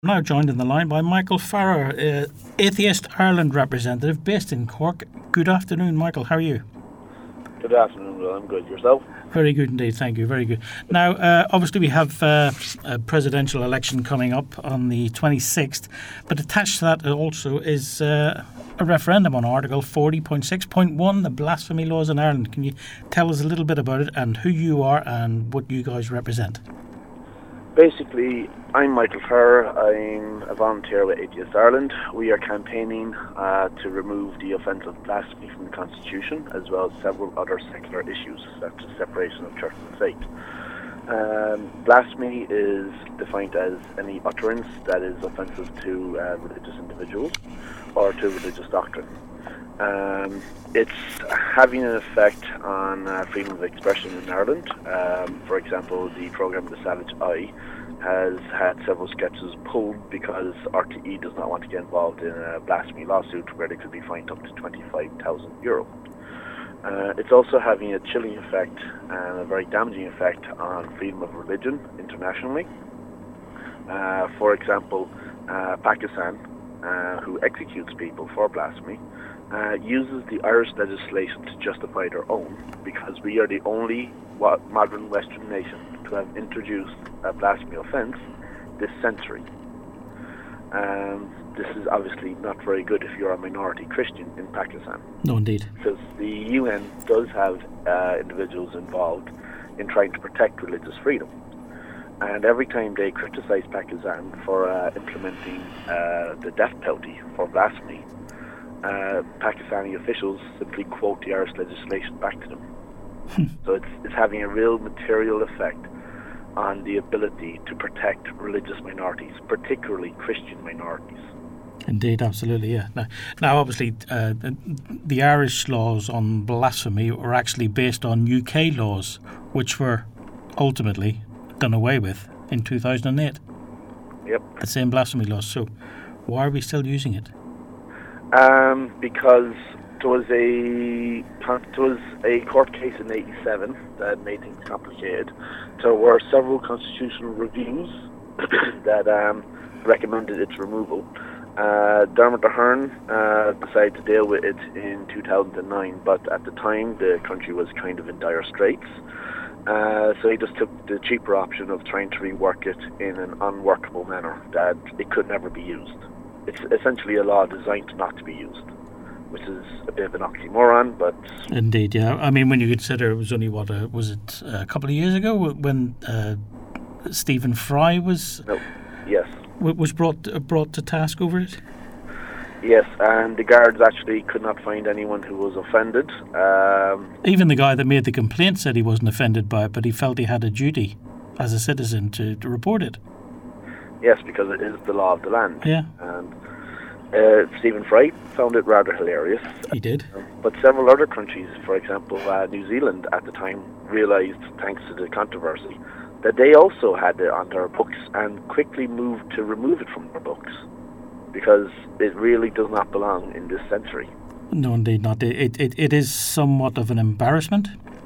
Now joined in the line by Michael Farrer, Atheist Ireland representative based in Cork. Good afternoon, Michael. How are you? Good afternoon, Will. I'm good. Yourself? Very good indeed, thank you. Very good. Now, obviously we have a presidential election coming up on the 26th, but attached to that also is a referendum on Article 40.6.1, the blasphemy laws in Ireland. Can you tell us a little bit about it and who you are and what you guys represent? Basically, I'm Michael Farrer. I'm a volunteer with Atheist Ireland. We are campaigning to remove the offence of blasphemy from the Constitution, as well as several other secular issues, such as separation of church and state. Blasphemy is defined as any utterance that is offensive to religious individuals or to religious doctrine. It's having an effect on freedom of expression in Ireland. For example, the programme The Savage Eye has had several sketches pulled because RTE does not want to get involved in a blasphemy lawsuit where they could be fined up to €25,000. It's also having a chilling effect and a very damaging effect on freedom of religion internationally. For example, Pakistan, who executes people for blasphemy, uses the Irish legislation to justify their own, because we are the only modern Western nation to have introduced a blasphemy offence this century. This is obviously not very good if you're a minority Christian in Pakistan. No, indeed. Because the UN does have individuals involved in trying to protect religious freedom. And every time they criticise Pakistan for implementing the death penalty for blasphemy, Pakistani officials simply quote the Irish legislation back to them. So it's having a real material effect on the ability to protect religious minorities, particularly Christian minorities. Indeed, absolutely, yeah. Now obviously, the Irish laws on blasphemy were actually based on UK laws, which were ultimately done away with in 2008. Yep. The same blasphemy laws. So why are we still using it? Because there was a court case in '87 that made things complicated. There were several constitutional reviews that recommended its removal. Dermot Ahern decided to deal with it in 2009, but at the time the country was kind of in dire straits. So he just took the cheaper option of trying to rework it in an unworkable manner that it could never be used. It's essentially a law designed not to be used, which is a bit of an oxymoron, but... Indeed, yeah. I mean, when you consider it was only, was it a couple of years ago when Stephen Fry was... No, yes. Was brought to task over it? Yes, and the guards actually could not find anyone who was offended. Even the guy that made the complaint said he wasn't offended by it, but he felt he had a duty as a citizen to report it. Yes, because it is the law of the land. Yeah. And Stephen Fry found it rather hilarious. He did. But several other countries, for example, New Zealand at the time, realised, thanks to the controversy, that they also had it on their books and quickly moved to remove it from their books, because it really does not belong in this century. No, indeed not. It is somewhat of an embarrassment.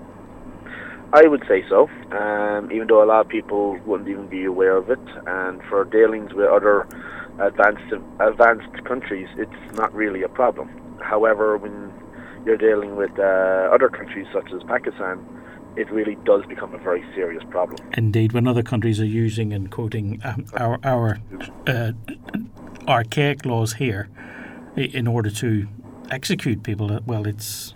I would say so, even though a lot of people wouldn't even be aware of it. And for dealings with other advanced countries, it's not really a problem. However, when you're dealing with other countries such as Pakistan, it really does become a very serious problem. Indeed, when other countries are using and quoting our archaic laws here in order to execute people, well,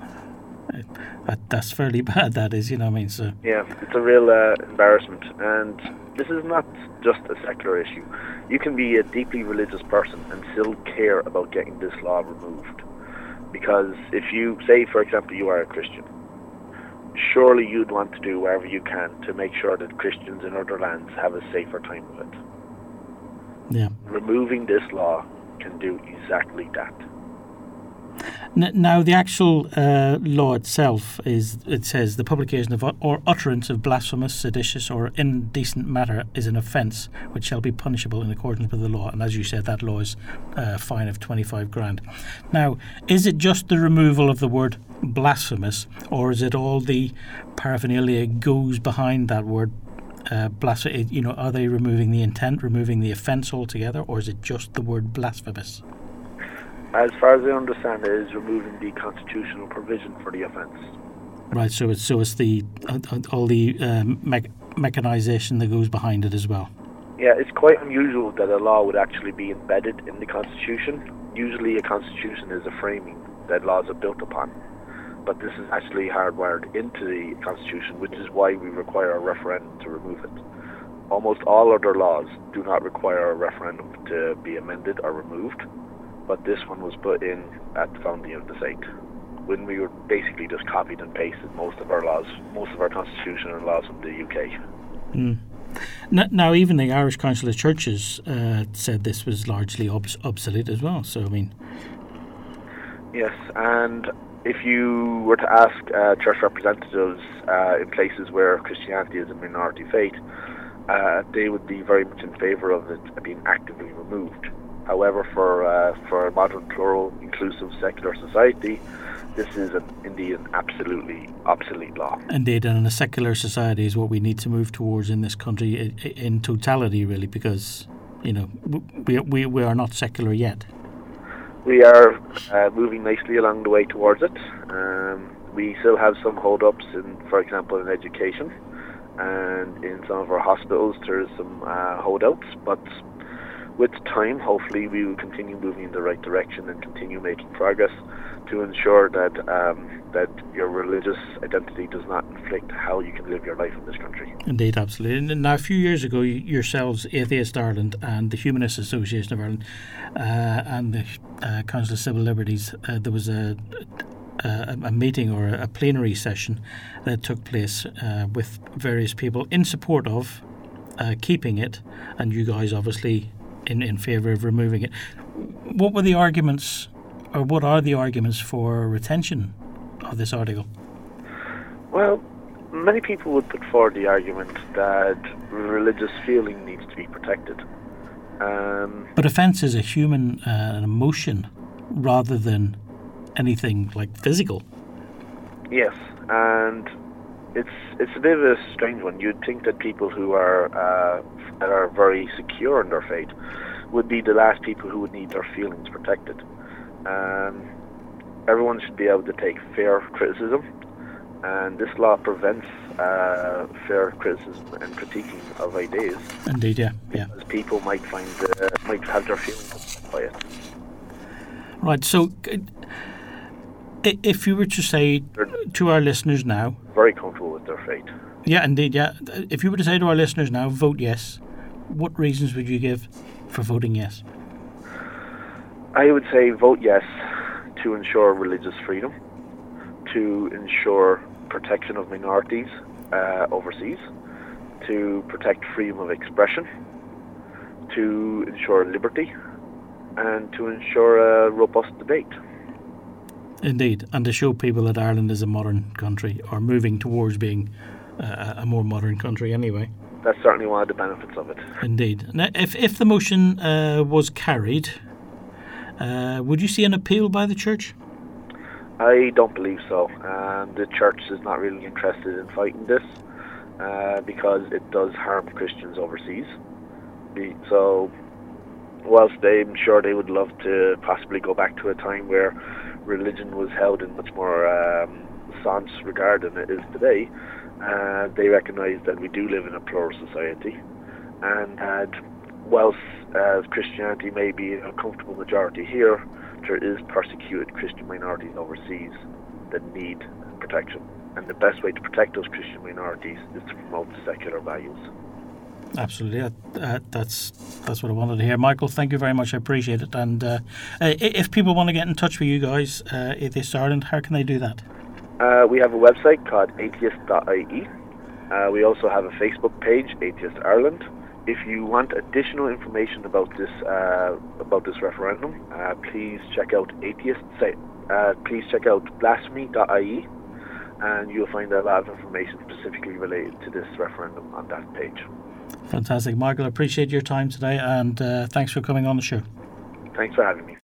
that's fairly bad, that is, you know what I mean? So yeah, it's a real embarrassment, and this is not just a secular issue. You can be a deeply religious person and still care about getting this law removed, because if you say, for example, you are a Christian, surely you'd want to do whatever you can to make sure that Christians in other lands have a safer time of it. Yeah. Removing this law can do exactly that. Now, the actual law itself it says the publication of or utterance of blasphemous, seditious, or indecent matter is an offence which shall be punishable in accordance with the law. And as you said, that law is a fine of 25 grand. Now, is it just the removal of the word blasphemous, or is it all the paraphernalia goes behind that word blasphemy? Are they removing the intent, removing the offence altogether, or is it just the word blasphemous? As far as I understand, it is removing the constitutional provision for the offence. Right. So it's the all the mechanisation that goes behind it as well. Yeah, it's quite unusual that a law would actually be embedded in the Constitution. Usually a Constitution is a framing that laws are built upon. But this is actually hardwired into the Constitution, which is why we require a referendum to remove it. Almost all other laws do not require a referendum to be amended or removed, but this one was put in at the founding of the state, when we were basically just copied and pasted most of our laws, most of our constitutional laws from the UK. Mm. Now, even the Irish Council of Churches said this was largely obsolete as well. So, I mean... Yes, and if you were to ask church representatives in places where Christianity is a minority faith, they would be very much in favour of it being actively removed. However, for a modern, plural, inclusive, secular society, this is indeed an absolutely obsolete law. Indeed, and in a secular society is what we need to move towards in this country in totality, really, because, we are not secular yet. We are moving nicely along the way towards it. We still have some hold-ups, for example, in education, and in some of our hospitals there's some holdouts, but with time, hopefully, we will continue moving in the right direction and continue making progress to ensure that that your religious identity does not inflict how you can live your life in this country. Indeed, absolutely. And now, a few years ago, yourselves, Atheist Ireland and the Humanist Association of Ireland and the Council of Civil Liberties, there was a meeting or a plenary session that took place with various people in support of keeping it, and you guys obviously in favour of removing it. What were the arguments, or what are the arguments for retention of this article? Well, many people would put forward the argument that religious feeling needs to be protected. But offence is a human an emotion rather than anything like physical. Yes, and it's a bit of a strange one. You'd think that people who are very secure in their faith would be the last people who would need their feelings protected. Everyone should be able to take fair criticism, and this law prevents fair criticism and critiquing of ideas. Indeed, yeah. Because people might have their feelings upset by it. Right. So, if you were to say to our listeners now, very comfortable with their faith. Yeah, indeed, yeah. If you were to say to our listeners now, vote yes, what reasons would you give for voting yes? I would say vote yes to ensure religious freedom, to ensure protection of minorities overseas, to protect freedom of expression, to ensure liberty, and to ensure a robust debate. Indeed, and to show people that Ireland is a modern country, or moving towards being a more modern country anyway. That's certainly one of the benefits of it. Indeed. Now, if the motion was carried, would you see an appeal by the church? I don't believe so. The church is not really interested in fighting this because it does harm Christians overseas. So, whilst I'm sure they would love to possibly go back to a time where religion was held in much more sans regard than it is today, they recognise that we do live in a plural society, and that whilst Christianity may be a comfortable majority here, there is persecuted Christian minorities overseas that need protection. And the best way to protect those Christian minorities is to promote secular values. Absolutely, that's what I wanted to hear. Michael, thank you very much. I appreciate it. And if people want to get in touch with you guys, Atheist Ireland, how can they do that? We have a website called atheist.ie. We also have a Facebook page, Atheist Ireland. If you want additional information about this referendum, please check out please check out blasphemy.ie, and you'll find a lot of information specifically related to this referendum on that page. Fantastic. Michael, I appreciate your time today, and thanks for coming on the show. Thanks for having me.